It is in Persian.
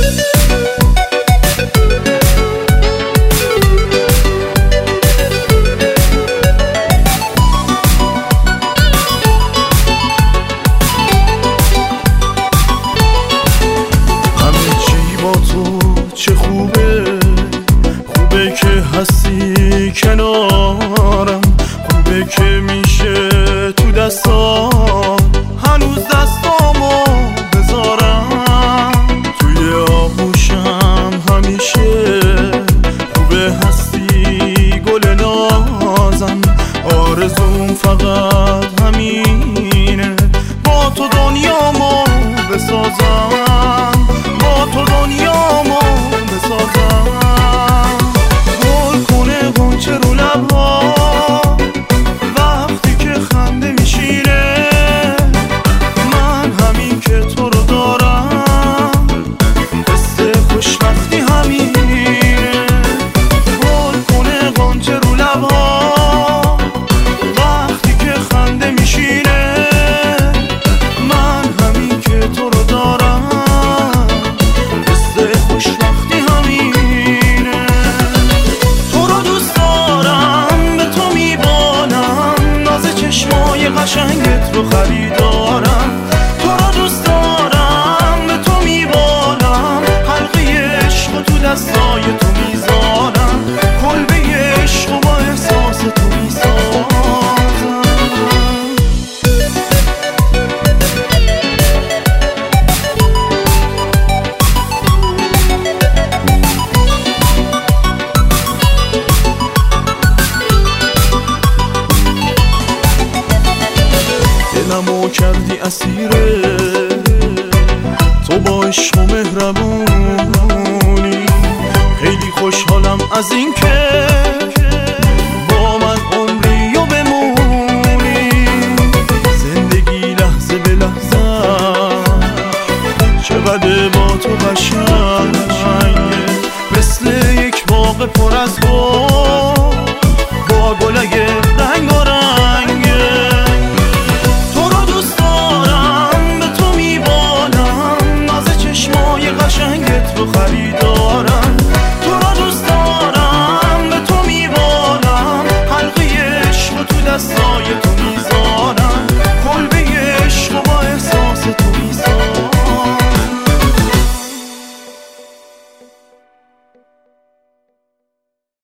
چه خوبه که هستی کنارم، خوبه که میشه تو دستام هنوز دستامو بذارم توی آغوشم همیشه. خوبه هستی گل نازم، آرزوم فقط همینه با تو دنیامو بسازم، با تو دنیامو بسازم. گل کنه غنچه رو لبها وقتی که خنده میشینه، من همین که تو رو دارم قصه خوشبختی همینه. گل کنه غنچه رو لبها وقتی که خنده میشینه، من همین که تو رو دارم قصه خوشبختی همینه. تو رو دوست دارم، به تو میبالم، ناز چشمای قشنگت رو خریدارم. تو رو دوست دارم، به تو میبالم، حلقه عشق تو دستای تو میذارم، کلبه عشق و با احساس تو میسازم. دلمو کردی اسیره تو با عشق و مهربونی، خیلی خوشحالم از این که با من عمری و بمونی. زندگی لحظه به لحظه چقدر